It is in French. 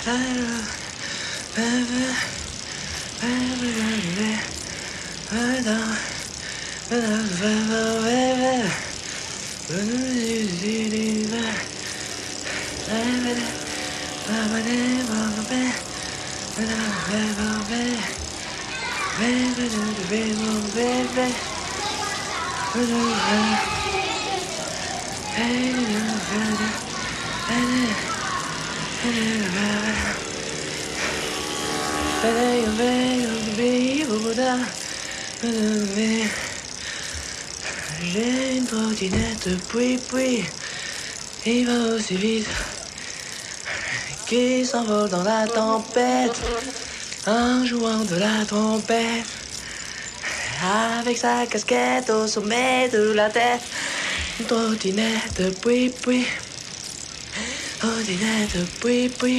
J'ai une trottinette, puis, il va aussi vite, qui s'envole dans la tempête, en jouant de la trompette, avec sa casquette au sommet de la tête. Une trottinette, puis, trottinette, puis.